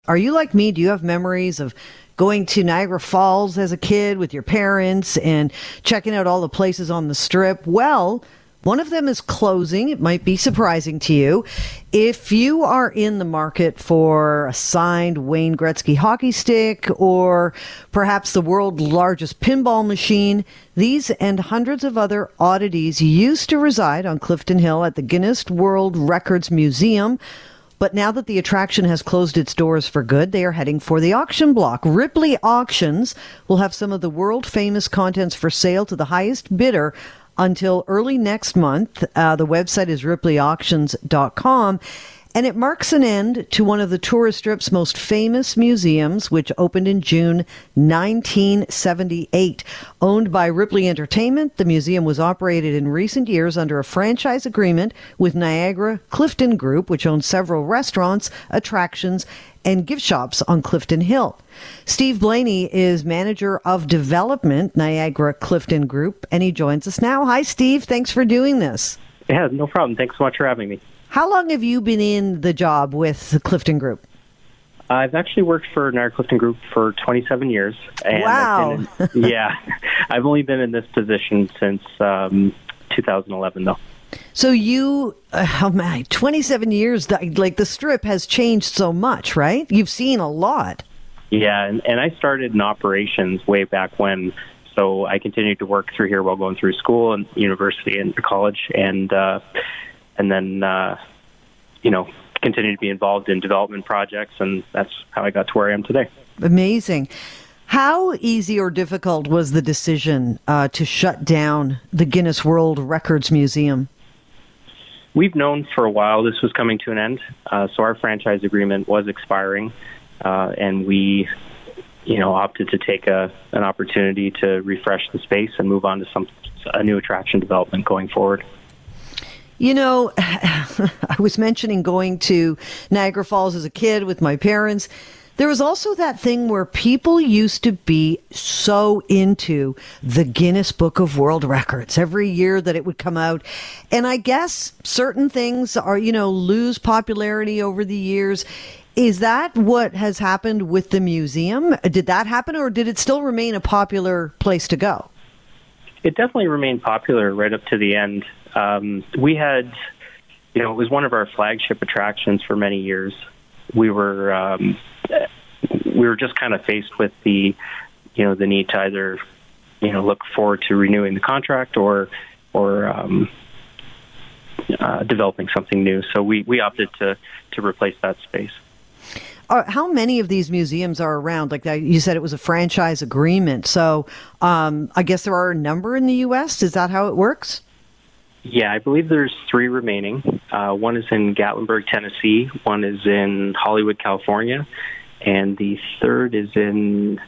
Are you like me? Do you have memories of going to Niagara Falls as a kid with your parents and checking out all the places on the Strip? Well, one of them is closing. It might be surprising to you. If you are in the market for a signed Wayne Gretzky hockey stick or perhaps the world's largest pinball machine, these and hundreds of other oddities used to reside on Clifton Hill at the Guinness World Records Museum. But now that the attraction has closed its doors for good, they are heading for the auction block. Ripley Auctions will have some of the world-famous contents for sale to the highest bidder until early next month. The website is ripleyauctions.com. And it marks an end to one of the tourist strip's most famous museums, which opened in June 1978. Owned by Ripley Entertainment, the museum was operated in recent years under a franchise agreement with Niagara Clifton Group, which owns several restaurants, attractions, and gift shops on Clifton Hill. Steve Blaney is manager of development, Niagara Clifton Group, and he joins us now. Hi, Steve. Thanks for doing this. Yeah, no problem. Thanks so much for having me. How long have you been in the job with the Clifton Group? I've actually worked for Niagara Clifton Group for 27 years. And wow. I've only been in this position since 2011, though. So you, 27 years, like the Strip has changed so much, right? You've seen a lot. Yeah, and I started in operations way back when, so I continued to work through here while going through school and university and college, and then, continue to be involved in development projects, and that's how I got to where I am today. Amazing. How easy or difficult was the decision to shut down the Guinness World Records Museum? We've known for a while this was coming to an end, so our franchise agreement was expiring, and we, opted to take an opportunity to refresh the space and move on to a new attraction development going forward. I was mentioning going to Niagara Falls as a kid with my parents. There was also that thing where people used to be so into the Guinness Book of World Records every year that it would come out. And I guess certain things are, lose popularity over the years. Is that what has happened with the museum? Did that happen, or did it still remain a popular place to go? It definitely remained popular right up to the end. We had, it was one of our flagship attractions for many years. We were just kind of faced with the need to either, look forward to renewing the contract or developing something new. So we opted to replace that space. How many of these museums are around? Like you said, it was a franchise agreement. So I guess there are a number in the U.S. Is that how it works? Yeah, I believe there's 3 remaining. One is in Gatlinburg, Tennessee. One is in Hollywood, California. And the third is in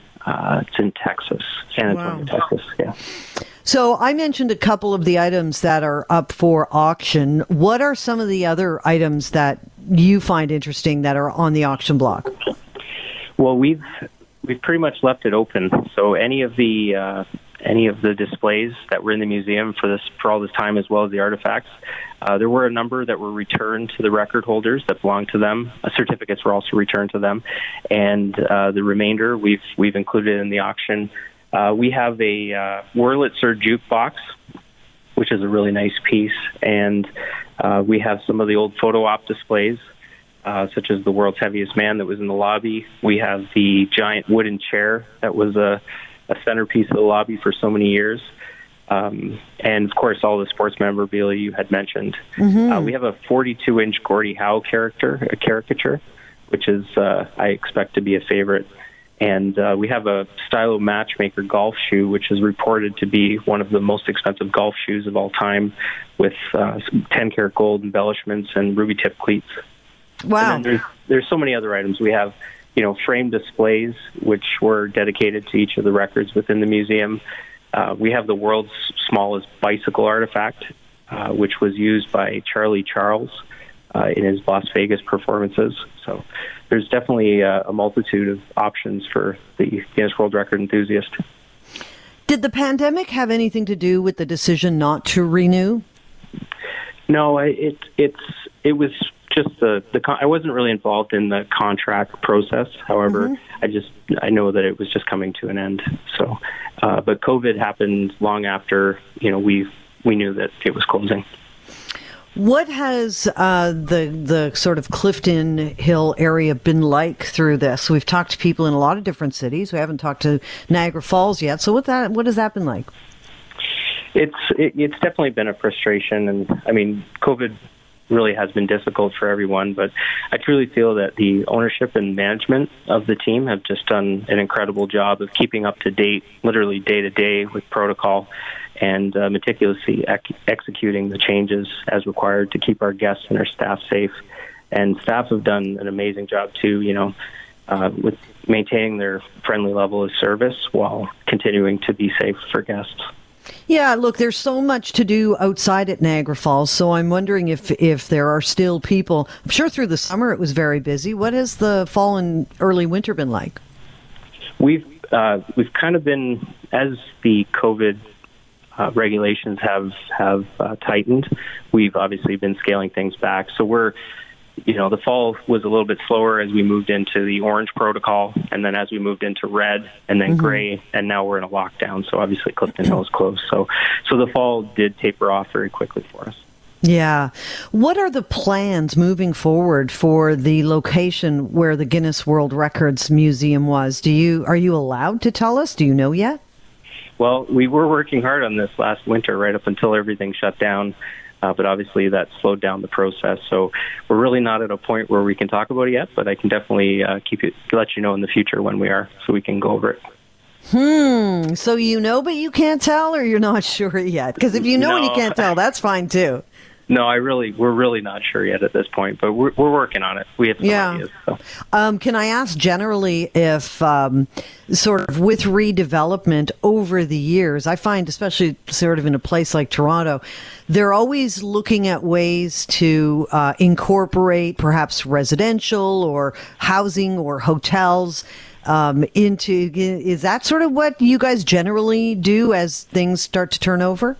Texas, San Antonio, Texas. Yeah. So I mentioned a couple of the items that are up for auction. What are some of the other items that you find interesting that are on the auction block? Well, we've pretty much left it open. So any of the displays that were in the museum for all this time, as well as the artifacts, there were a number that were returned to the record holders that belonged to them. Certificates were also returned to them, and the remainder we've included in the auction. We have a Wurlitzer jukebox, which is a really nice piece, and we have some of the old photo op displays, such as the World's Heaviest Man that was in the lobby. We have the giant wooden chair that was a centerpiece of the lobby for so many years. And, of course, all the sports memorabilia you had mentioned. Mm-hmm. We have a 42-inch Gordie Howe caricature, which is, I expect, to be a favorite. And we have a Stylo Matchmaker golf shoe, which is reported to be one of the most expensive golf shoes of all time, with 10-karat gold embellishments and ruby-tip cleats. Wow. And then there's so many other items. We have, frame displays, which were dedicated to each of the records within the museum. We have the world's smallest bicycle artifact, which was used by Charlie Charles in his Las Vegas performances. So there's definitely a multitude of options for the Guinness World Record enthusiast. Did the pandemic have anything to do with the decision not to renew? No, it was I wasn't really involved in the contract process. However, I know that it was just coming to an end. So, but COVID happened long after, we knew that it was closing. What has the sort of Clifton Hill area been like through this? We've talked to people in a lot of different cities. We haven't talked to Niagara Falls yet. So what has that been like? It's definitely been a frustration, and I mean, COVID really has been difficult for everyone, but I truly feel that the ownership and management of the team have just done an incredible job of keeping up to date, literally day to day with protocol, and meticulously executing the changes as required to keep our guests and our staff safe. And staff have done an amazing job too, with maintaining their friendly level of service while continuing to be safe for guests. Yeah, look, there's so much to do outside at Niagara Falls, so I'm wondering if there are still people. I'm sure through the summer it was very busy. What has the fall and early winter been like? We've kind of been, as the COVID regulations have tightened, we've obviously been scaling things back. So we're, the fall was a little bit slower as we moved into the orange protocol, and then as we moved into red and then gray, and now we're in a lockdown. So obviously Clifton Hill is closed. So the fall did taper off very quickly for us. Yeah. What are the plans moving forward for the location where the Guinness World Records Museum was? Are you allowed to tell us? Do you know yet? Well, we were working hard on this last winter, right up until everything shut down. But obviously that slowed down the process. So we're really not at a point where we can talk about it yet, but I can definitely let you know in the future when we are, so we can go over it. So but you can't tell, or you're not sure yet? Because if you know and you can't tell, that's fine too. No, we're really not sure yet at this point, but we're working on it. We have some ideas. So. Can I ask generally if, sort of with redevelopment over the years, I find, especially sort of in a place like Toronto, they're always looking at ways to incorporate perhaps residential or housing or hotels into. Is that sort of what you guys generally do as things start to turn over?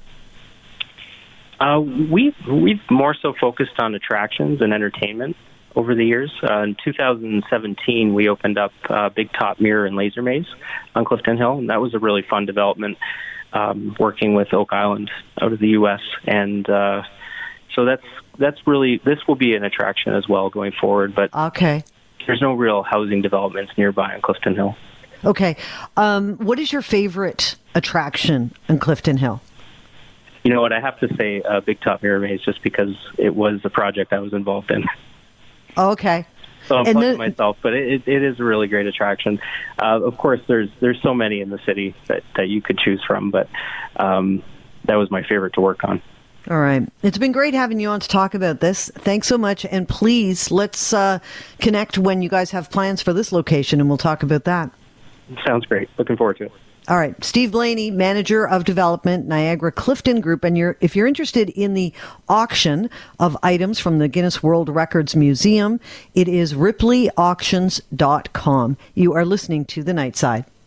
We've more so focused on attractions and entertainment over the years. In 2017, we opened up Big Top Mirror and Laser Maze on Clifton Hill, and that was a really fun development, working with Oak Island out of the U.S. And so that's really, this will be an attraction as well going forward. But okay, there's no real housing developments nearby on Clifton Hill. Okay, what is your favorite attraction in Clifton Hill? You know what, I have to say Big Top Mirror Maze, just because it was the project I was involved in. Okay. So I'm plugging myself, but it is a really great attraction. Of course, there's so many in the city that you could choose from, but that was my favorite to work on. All right. It's been great having you on to talk about this. Thanks so much. And please, let's connect when you guys have plans for this location, and we'll talk about that. Sounds great. Looking forward to it. All right. Steve Blaney, Manager of Development, Niagara Clifton Group. And if you're interested in the auction of items from the Guinness World Records Museum, it is ripleyauctions.com. You are listening to The Night Side.